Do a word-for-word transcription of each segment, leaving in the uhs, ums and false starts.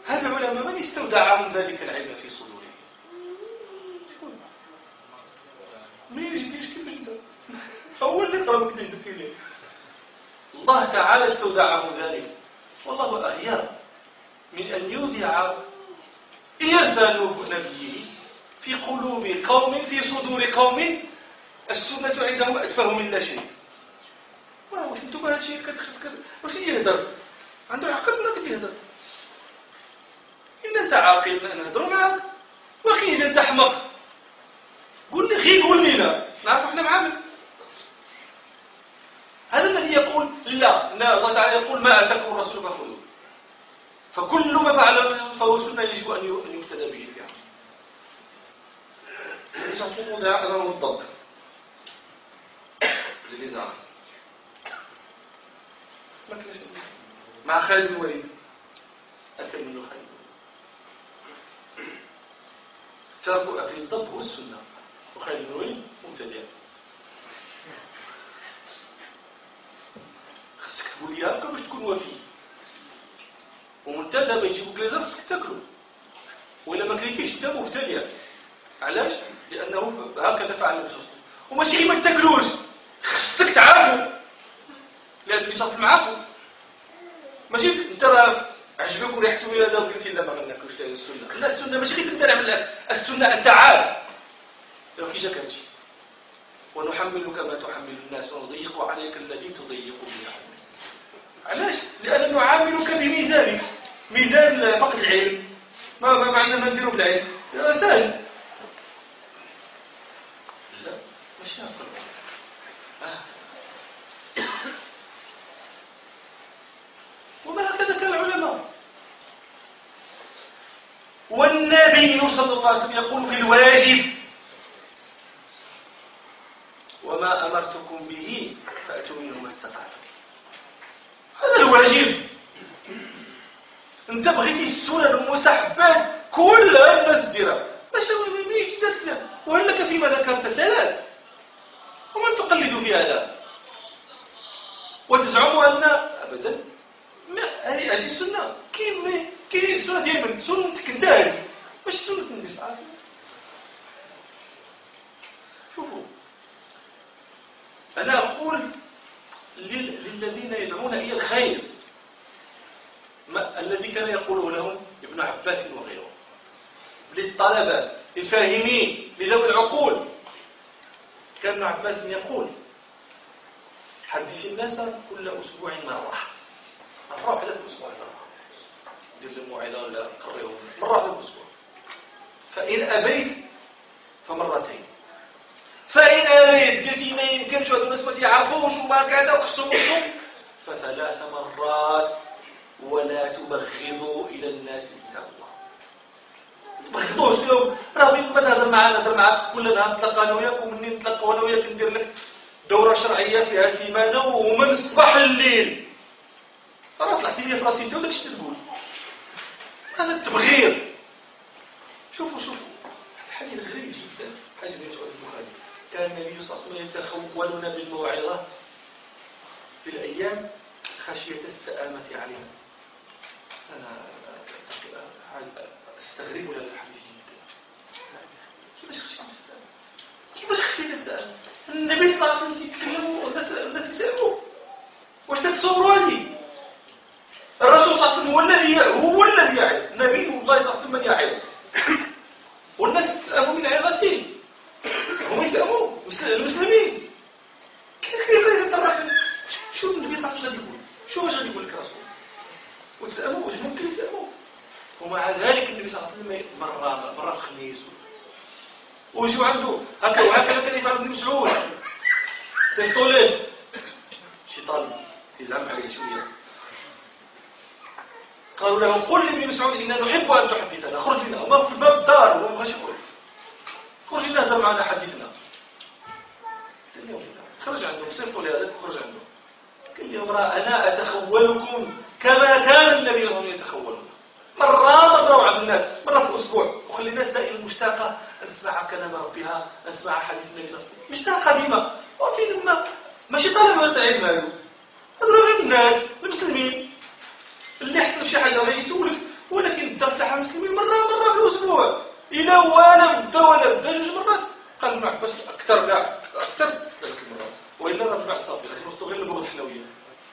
هذا العلماء من استودعهم ذلك العلم في صدورهم؟ ما يجديش كيف انت هو اللي طلبك تجد إليه. الله تعالى استودعهم ذلك، والله أغير من أن يودع إرث نبيه في قلوب قوم، في صدور قوم السنة عندهم أتفه من لا شيء. واش انتم هذا الشيء كتخف واش يهدر عنده عقل ولا كيهدر؟ إن أنت عاقل أنا نهضر معاك، واخي إذا أنت حمق قول لي غير قول لنا نعرف احنا معامل. هذا الذي يقول لا الله تعالى يقول ما أتاكم الرسول فخذوه، فكل ما فعل فهو سنة يجب أن يقتدى به فيها. يصفون ذا أمامه الضبط للإزعاج مع خالد بن الوليد أكل منه خالد، تركوا أكل الضب هو السنة، وخالد بن الوليد مبتدع. خصك تقول لي هكا باش تكون وفي ومنتدى ما يجيبوك لازم خصك تاكلو، وإلا ما كريتيش أنت مبتدع. علاش؟ لأنه هكذا فعل النبي صلى الله عليه وسلم. وماشي غير ما تاكلوش، خصك تعرفوا لأن يصف معاكم. ماشي انت راه عجبك وريحته الى هذا وقلتي لا ما غناكلوش هذه السنه. لا السنه ماشي غير انت نعمل لك السنه، انت عارف لو كي جاك هادشي. ونحملك ما تحمل الناس ونضيق عليك الذي تضيق به على الناس. علاش؟ لأننا نعاملك بميزانك، ميزان فقط العلم. ما ما معنى ما نديرو بالعلم؟ سهل. لا ماشي هكا. آه. وما هكذا كان العلماء. والنبي صلى الله عليه وسلم يقول في الواجب وما أمرتكم به فأتوا منه ما استطعتم. هذا الواجب. انت بغيتي السنن المستحبات كلها الناس ديرها، ماشي ماشي جدات. وهل لك فيما ذكرت سلال ومن تقلد في هذا وتزعم أن أبدا هذه هذه السنة. كاين كاين السنة ديالك سنتك انت هذه ماشي سنة النبي صلى الله عليه وسلم. شوفوا أنا أقول للذين يدعون إلى الخير ما الذي كان يقوله لهم ابن عباس وغيره، للطلبة الفاهمين لذوي العقول. كان ابن عباس يقول حدث الناس كل أسبوع مرة، مرة واحدة في الأسبوع، دير لهم موعظة ولا قريهم مرة واحدة في الأسبوع. فإن أبيت فمرتين، فإن أبيت قلتي ما يمكنش هذو الناس ما يعرفوش وما كذا وخصهم وخصهم فثلاث مرات. ولا تبغضوا إلى الناس كتاب الله. تبغضوش اليوم راه مين ما تهضر معانا نهضر معاك كل نهار نتلاقى أنا وياك، ومنين نتلاقى أنا وياك ندير لك دورة شرعية فيها سيمانة ومن الصباح الليل. راه طلعتي لي في راسي انت ولا كش تقول هذا التبغيض. شوفوا شوفوا الحديث غريب جدا. حديث ابن البخاري كان النبي صلى الله عليه وسلم يتخولنا بالموعظات في الأيام خشية السآمة علينا. أنا أستغرب لهذا الحديث جدا. كيفاش خشية السآمة؟ كيفاش خشية السآمة؟ النبي صلى الله عليه وسلم يتكلم والناس الناس يسألوه. واش تتصوروا هذه؟ الرسول صلى الله عليه وسلم هو الذي هو الذي يعظ، نبي الله صلى الله عليه وسلم من يعظ، والناس تسألوا من عظته. هم يسألوا المسلمين كيف كيف يتطرق. شو النبي صلى الله عليه وسلم يقول؟ شو واش غادي يقول لك الرسول؟ وتسألوه واش ممكن يسألوه؟ ومع ذلك النبي صلى الله عليه وسلم مرة مرة الخميس ويجيو عنده هكا وهكذا كان يفعل ابن مسعود سيف طولين شيطان تزعم عليه شوية. قالوا له قل لابن مسعود إننا نحب أن تحدثنا، خرج لنا. وما في باب الدار وما بغاش يقول خرج لنا هذا معنا حدثنا. خرج عندهم سيف طولين هذا خرج عندهم قال لهم راه أنا أتخولكم كما كان النبي صلى الله عليه وسلم يتخولنا. مرة مرة وعد الناس مرة في الأسبوع، وخلي الناس دائما مشتاقة أن تسمع كلام ربها، أن تسمع حديث النبي صلى الله عليه وسلم. مشتاقة ديما. وفي لما ماشي طالب العلم هذو هذو غير الناس المسلمين اللي يحصل شي حاجة ما يسولك ولكن الدرس تاع المسلمين مرة مرة في الأسبوع، إلا ولا بدا ولا بدا جوج مرات. قال ابن عباس أكثر كاع أكثر ثلاث مرات، وإلا راه بعد صافي لكن نستغل بغض الحلويات.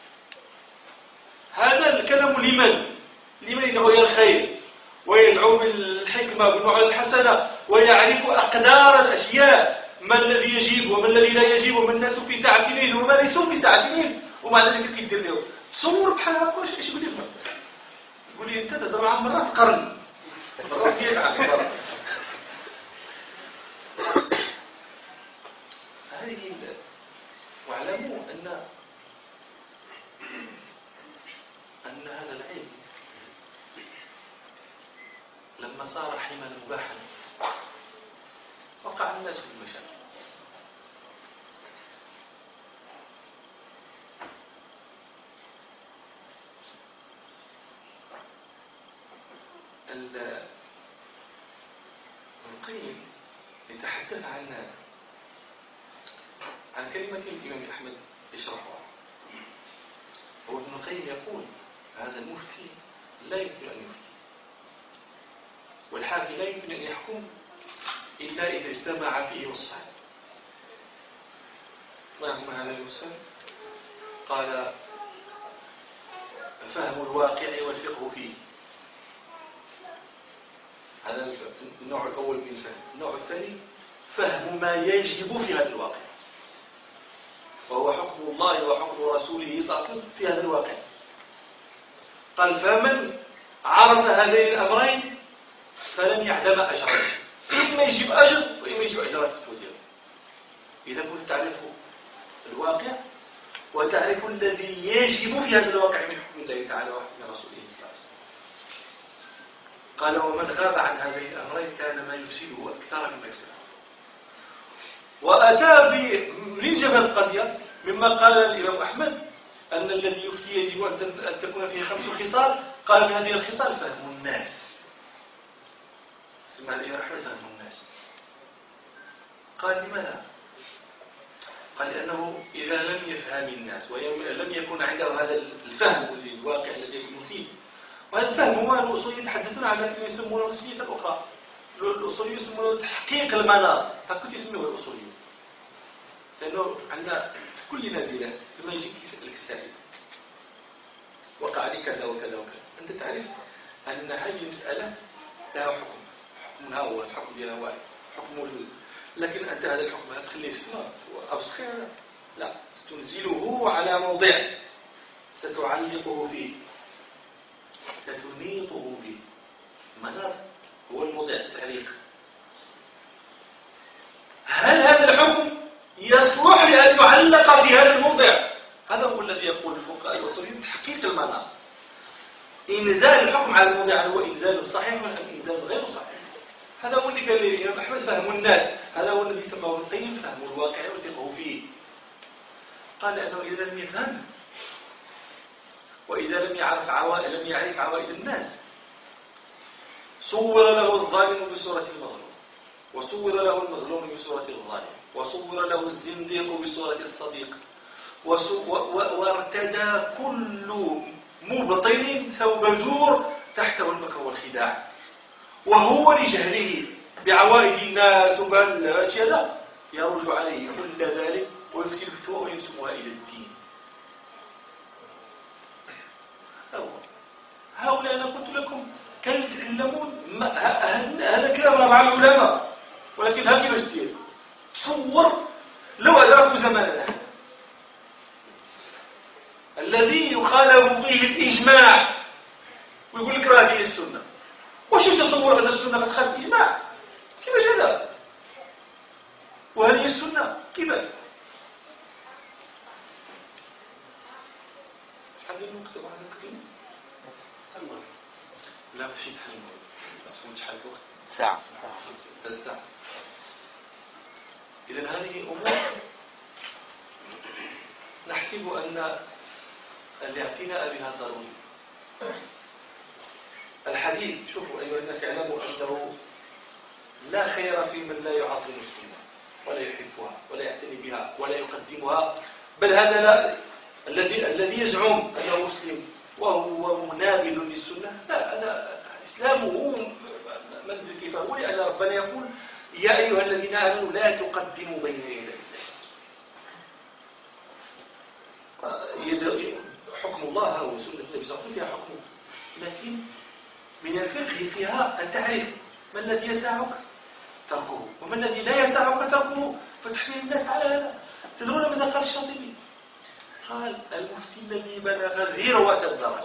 هذا الكلام لمن؟ لمن يدعو إلى الخير ويدعو بالحكمة بالموعظة الحسنة ويعرف أقدار الأشياء، ما الذي يجيب وما الذي لا يجيب، وما الناس في سعة منه وما ليسوا في سعة منه، ومع ذلك كيدير له تصور بحال هكا. واش ايش يقول لي؟ يقول لي انت تهضر مع مرة في القرن مرة في عام. هذه واعلموا ان ان هذا العلم لما صار حما مباحا وقع الناس في المشاكل. ابن القيم يتحدث عن عن كلمة الإمام أحمد يشرحها. هو ابن القيم يقول هذا المفتي لا يمكن أن يفتي، والحاكم لا يمكن أن يحكم إلا إذا اجتمع فيه وصفان. ما هما هذا الوصفان؟ قال فهم الواقع والفقه فيه، هذا النوع الأول من الفهم. النوع الثاني فهم ما يجب في هذا الواقع، وهو حكم الله وحكم رسوله صلى الله عليه وسلم في هذا الواقع. قال فمن عرف هذين الأمرين فلن يعدم أجرا، إما يجب أجر وإما يجب أجرات الفوتير. إذا كنت تعرف الواقع وتعرف الذي يجب في هذا الواقع من حكم الله تعالى وحكم رسوله صلى الله عليه وسلم. قال ومن غاب عن هذين الأمرين كان ما يفسده أكثر مما يفسده. وأتى بلجبة القضية مما قال الإمام أحمد أن الذي يفتي يجب أن تكون فيه خمس خصال. قال من هذه الخصال فهم الناس. سمع الإمام أحمد فهم الناس. قال لماذا؟ قال لأنه إذا لم يفهم الناس ولم يكن عنده هذا الفهم للواقع الذي يكون فيه، وهذا الفهم هو الأصوليين يتحدثون عن ما يسمونه الأصولية الأخرى. الأصوليين يسمونه تحقيق المنار، هكذا يسميه الأصوليين. لأنه عندنا كل نازلة لما يجيك يسألك السائل وقع لي كذا وكذا وكذا، أنت تعرف أن هذه المسألة لها حكم، حكمها هو الحكم ديالها واحد، حكم موجود، لكن أنت هذا الحكم تخليه في السماء وأبسخ لا، ستنزله على موضع ستعلقه فيه، ستنيطه فيه. المنار هو الموضع التعليق. هل هذا الحكم يصلح لأن يعلق في هذا الموضع؟ هذا هو الذي يقول الفقهاء الأصوليين تحقيق المنار. إنزال الحكم على الموضع هو إنزال صحيح أم إنزال غير صحيح؟ هذا هو اللي قال الإمام أحمد فهم الناس، هذا هو الذي سماه ابن القيم فهم الواقع والفقه فيه. قال لأنه إذا لم يفهم وإذا لم يعرف عوائد لم يعرف عوائد الناس صور له الظالم بصورة المظلوم، وصور له المظلوم بصورة الظالم، وصور له الزنديق بصورة الصديق، وارتدى كل مبطن ثوب زور تحته المكر والخداع، وهو لجهله بعوائد الناس وبالأشياء لا يرجع عليه كل ذلك ويفتي الفتوى وينسبها إلى الدين. هؤلاء أنا قلت لكم كانوا يتكلمون هذا كلام مع العلماء، ولكن ها كيفاش دير تصور لو أدركوا زماننا الذي يخالف فيه الإجماع ويقول لك راه هذه السنة، واش يتصور أن السنة قد خالف الإجماع؟ كيفاش هذا؟ وهذه السنة كيفاش؟ شحال ديال الوقت واحد نقدم؟ لا ماشي تحل بس فهمت شحال الوقت؟ ساعة. الساعة. إذن هذه أمور نحسب أن الاعتناء بها ضروري. الحديث شوفوا أيها الناس اعلموا أنه لا خير في من لا يعظم السنة ولا يحبها ولا يعتني بها ولا يقدمها، بل هذا لا الذي الذي يزعم أنه مسلم وهو منابذ للسنة لا هذا إسلامه من أدري كيف هو، لأن ربنا يقول يا أيها الذين آمنوا لا تقدموا بين يدي الله. حكم الله وسنة النبي صلى الله عليه وسلم فيها حكمه، لكن من الفقه فيها أن تعرف ما الذي يسعك تركه وما الذي لا يسعك تركه، فتحمل الناس على هذا. تدرون ماذا قال الشاطبي؟ قال المفتي الذي بلغ ذروة الدرجة،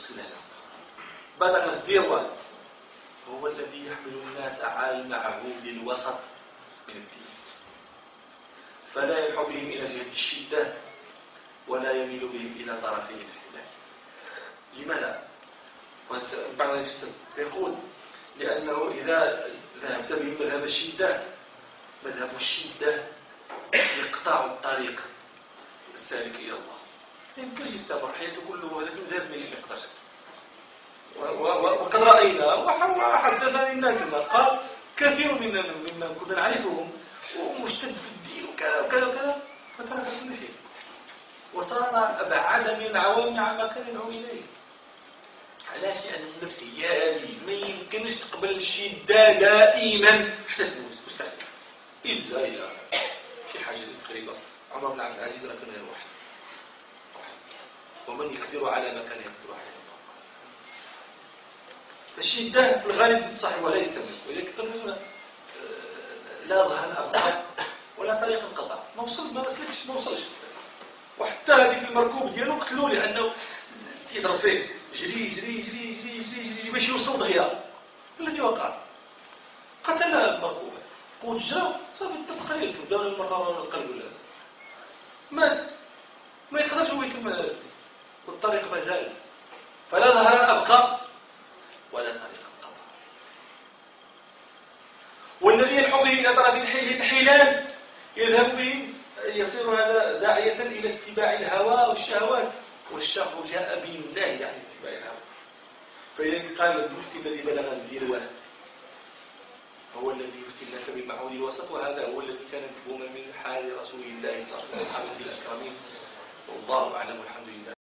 بلغ الذروة، هو الذي يحمل الناس على المعهود الوسط من الدين، فلا يلحق بهم إلى جهة الشدة ولا يميل بهم إلى طرفي الاختلاف. لماذا؟ بعض الناس سيقول لأنه إذا ذهبت بهم مذهب الشدة، مذهب الشدة يقطع الطريق السالك إلى الله، ما يمكنش يستمر حياته كله، ولكن ذهب من المقدار. وقد رأينا وحدثني الناس قال كثير من ممن كنا نعرفهم ومشتد في الدين وكذا وكذا وكذا، فترك كل شيء وصار أبعد من العوام عما كان يدعو إليه. علاش؟ لأن النفسية هذه ما يمكنش تقبل الشدة دائما حتى تموت، مستحيل، إلا إلا شي حاجة تقريبا. عمر بن عبد العزيز راه كان غير واحد واحد ومن يقدر على ما كان يقدر عليه. الشدة في الغالب صحيح ولا يستمر، ولكن لا ظهر أبقى ولا طريق انقطع، ما وصل ما وصلش ما وصلش. وحتى هذيك المركوب ديالو قتلوه لأنه تيضرب فيه جري جري جري جري جري جري باش يوصل دغيا. الذي وقع قتل المركوب وجرى صافي التقرير في دار المرة القلب ولا مات، ما يقدرش هو يكمل هذا والطريق ما زال، فلا ظهر أبقى ولا طريق انقطع. والذي يلحق به إلى طرف الانحلال يذهب به، يصير هذا داعية إلى اتباع الهوى والشهوات، والشر جاء بالله عن اتباع الهوى. فإذا قال المفتي الذي بلغ الذروة هو الذي يفتي الناس بالمعهود الوسط، وهذا هو الذي كان مفهوما من حال رسول الله صلى الله عليه وسلم الأكرمين. والله أعلم والحمد لله.